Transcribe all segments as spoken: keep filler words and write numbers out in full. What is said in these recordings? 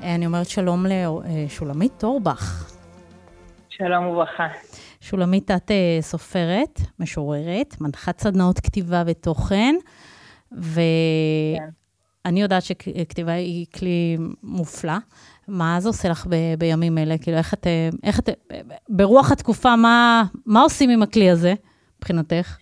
אני אומרת שלום לשולמית אורבך. שלום וברכה. שולמית, את סופרת, משוררת, מנחת סדנאות כתיבה ותוכן, ואני יודעת שכתיבה היא כלי מופלא. מה זה עושה לך ב- בימים אלה? כאילו, איך את, איך את, ברוח התקופה, מה, מה עושים עם הכלי הזה, מבחינתך?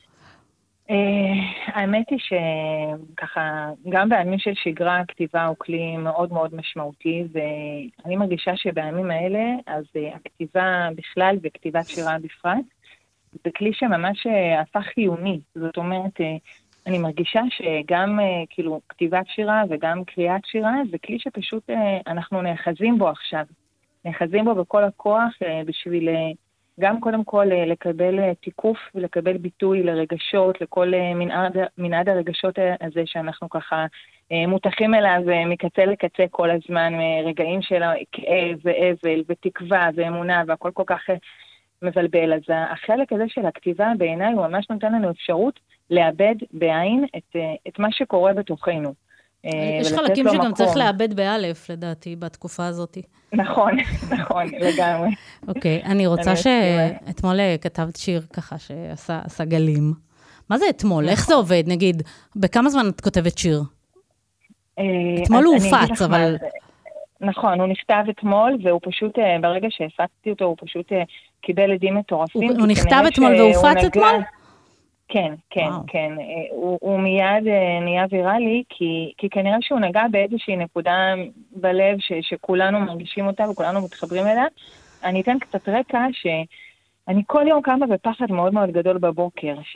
האמת היא שככה, גם בימים של שגרה, הכתיבה הוא כלי מאוד מאוד משמעותי, ואני מרגישה שבימים האלה, אז הכתיבה בכלל וכתיבת שירה בפרט, זה כלי שממש הפך חיוני. זאת אומרת, אני מרגישה שגם כאילו כתיבת שירה וגם קריאת שירה, זה כלי שפשוט אנחנו נאחזים בו עכשיו. נאחזים בו בכל הכוח בשביל גם קודם כל לקבל תיקוף ולקבל ביטוי לרגשות, לכל מנעד, מנעד הרגשות הזה שאנחנו ככה מותחים אליו מקצה לקצה כל הזמן, רגעים של כאב ואבל ותקווה ואמונה והכל כל כך מבלבל. אז החלק הזה של הכתיבה בעיניי הוא ממש נותן לנו אפשרות לאבד בעין את, את מה שקורה בתוכנו. יש חלקים שגם מקום. צריך לאבד באלף, לדעתי, בתקופה הזאת. נכון, נכון, לגמרי. אוקיי, אני רוצה שאתמול כתבת שיר ככה שעשה גלים. מה זה אתמול? איך זה עובד? נגיד, בכמה זמן את כותבת שיר? אתמול הוא הופץ, אבל... נכון, הוא נכתב אתמול, והוא פשוט, ברגע שהפצתי אותו, הוא פשוט קיבל עדים מטורפים. הוא נכתב אתמול והופץ אתמול? כן, כן, וואו. כן. הוא, הוא מיד נהיה ויראלי, כי, כי כנראה שהוא נגע באיזושהי נקודה בלב ש, שכולנו מרגישים אותה וכולנו מתחברים אליה. אני אתן קצת רקע שאני כל יום קמה בפחד מאוד מאוד גדול בבוקר, ש...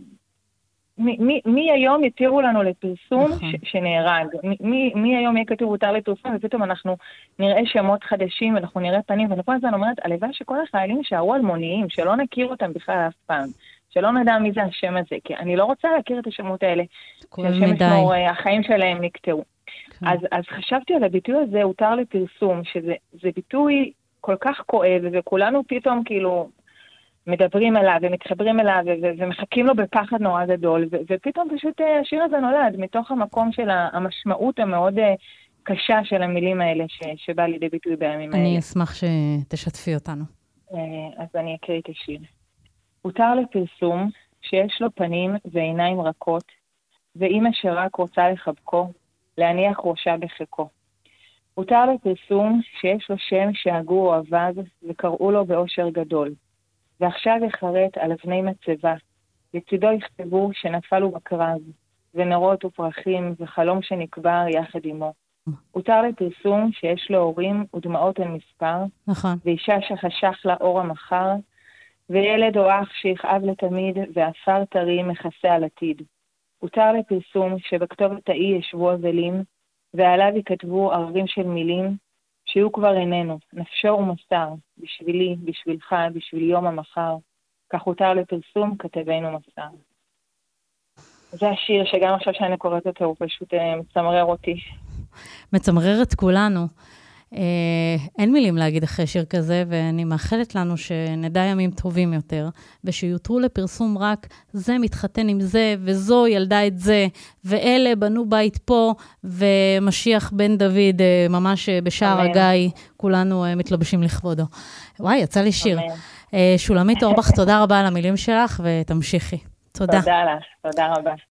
מי, מי, מי היום יתירו לנו לפרסום ש, שנהרג? מי, מי היום יהיה כתוב הותר לפרסום, ופתאום אנחנו נראה שמות חדשים, ואנחנו נראה פנים, ואני כל הזמן אומרת, הלוואי שכל החיילים שערו אלמוניים, שלא נכיר אותם בכלל אף פעם. שלא נדע מי זה השם הזה, כי אני לא רוצה להכיר את השמות האלה, שהשם ישמור, החיים שלהם נקטעו. כן. אז, אז חשבתי על הביטוי הזה, הותר לפרסום, שזה זה ביטוי כל כך כואב, וכולנו פתאום כאילו מדברים אליו ומתחברים אליו, ו- ומחכים לו בפחד נורא גדול, ו- ופתאום פשוט השיר הזה נולד, מתוך המקום של המשמעות המאוד קשה של המילים האלה, ש- שבא לידי ביטוי בימים האלה. אני אשמח שתשתפי אותנו. אז אני אקריא את השיר. הותר לפרסום שיש לו פנים ועיניים רכות, ואמא שרק רוצה לחבקו, להניח ראשה בחיקו. הותר לפרסום שיש לו שם שהגו אוהביו וקראו לו באושר גדול, ועכשיו יחרט על אבני מצבה, לצידו יכתבו שנפל הוא בקרב, ונרות ופרחים וחלום שנקבר יחד עמו. הותר לפרסום שיש לו הורים ודמעות על מספר, נכון. ואישה שחשך לה אור המחר, וילד או אח שיכאב לתמיד, ואפר טרי מכסה על עתיד. הותר לפרסום שבכתובת האי ישבו אבלים, ועליו יכתבו ערבים של מילים, שיהיו כבר איננו, נפשו ומסר, בשבילי, בשבילך, בשביל יום המחר. כך הותר לפרסום כתבנו מסר. זה השיר שגם עכשיו שאני קוראת אותו, הוא פשוט מצמרר אותי. מצמרר את כולנו. אין מילים להגיד אחרי שיר כזה, ואני מאחלת לנו שנדע ימים טובים יותר, ושיותרו לפרסום רק זה מתחתן עם זה, וזו ילדה את זה, ואלה בנו בית פה, ומשיח בן דוד ממש בשער הגיא, כולנו מתלבשים לכבודו. וואי, יצא לי שיר. שולמית אורבך, תודה רבה על המילים שלך, ותמשיכי. תודה. תודה לך, תודה רבה.